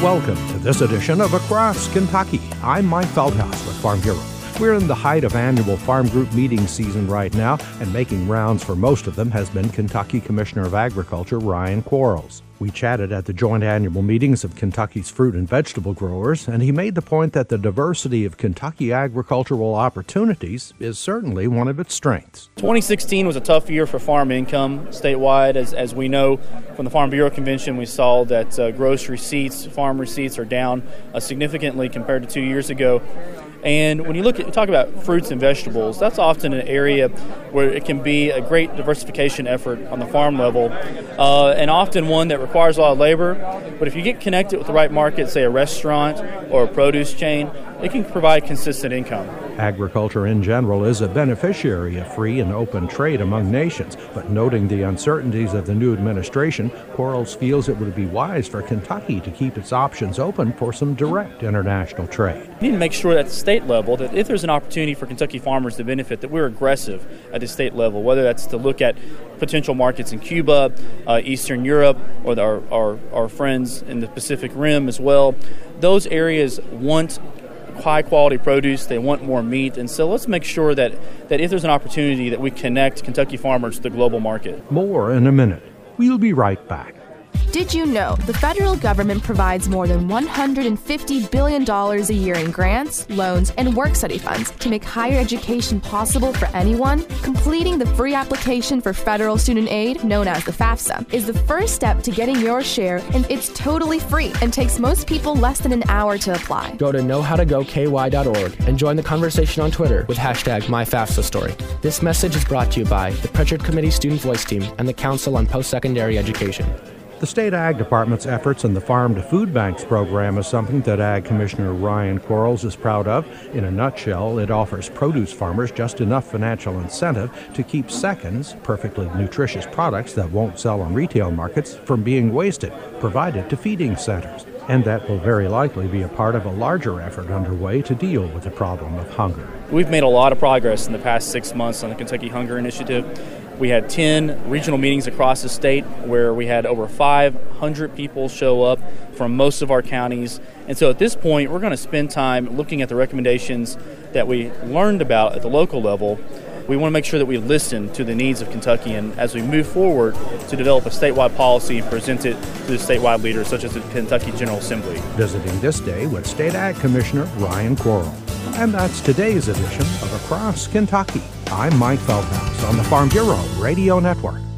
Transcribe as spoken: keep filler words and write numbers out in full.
Welcome to this edition of Across Kentucky. I'm Mike Feldhaus with Farm Bureau. We're in the height of annual farm group meeting season right now, and making rounds for most of them has been Kentucky Commissioner of Agriculture Ryan Quarles. We chatted at the joint annual meetings of Kentucky's fruit and vegetable growers, and he made the point that the diversity of Kentucky agricultural opportunities is certainly one of its strengths. twenty sixteen was a tough year for farm income statewide. As, as we know from the Farm Bureau Convention, we saw that uh, gross receipts, farm receipts are down uh, significantly compared to two years ago. And when you look at talk about fruits and vegetables, that's often an area where it can be a great diversification effort on the farm level, uh, and often one that requires a lot of labor. But if you get connected with the right market, say a restaurant or a produce chain, it can provide consistent income. Agriculture in general is a beneficiary of free and open trade among nations, but noting the uncertainties of the new administration, Quarles feels it would be wise for Kentucky to keep its options open for some direct international trade. We need to make sure at the state level that if there's an opportunity for Kentucky farmers to benefit, that we're aggressive at the state level, whether that's to look at potential markets in Cuba, uh, Eastern Europe, or the, our, our, our friends in the Pacific Rim as well. Those areas want high-quality produce, they want more meat, and so let's make sure that, that if there's an opportunity that we connect Kentucky farmers to the global market. More in a minute. We'll be right back. Did you know the federal government provides more than one hundred fifty billion dollars a year in grants, loans, and work-study funds to make higher education possible for anyone? Completing the free application for federal student aid, known as the FAFSA, is the first step to getting your share, and it's totally free and takes most people less than an hour to apply. Go to know how to go k y dot org and join the conversation on Twitter with hashtag MyFAFSAStory. This message is brought to you by the Pritchard Committee Student Voice Team and the Council on Post-Secondary Education. The State Ag Department's efforts in the Farm to Food Banks program is something that Ag Commissioner Ryan Quarles is proud of. In a nutshell, it offers produce farmers just enough financial incentive to keep seconds, perfectly nutritious products that won't sell on retail markets, from being wasted, provided to feeding centers. And that will very likely be a part of a larger effort underway to deal with the problem of hunger. We've made a lot of progress in the past six months on the Kentucky Hunger Initiative. We had ten regional meetings across the state where we had over five hundred people show up from most of our counties. And so at this point, we're going to spend time looking at the recommendations that we learned about at the local level. We want to make sure that we listen to the needs of Kentucky, and as we move forward to develop a statewide policy and present it to the statewide leaders, such as the Kentucky General Assembly. Visiting this day with State Ag Commissioner Ryan Quarles. And that's today's edition of Across Kentucky. I'm Mike Feldhaus on the Farm Bureau Radio Network.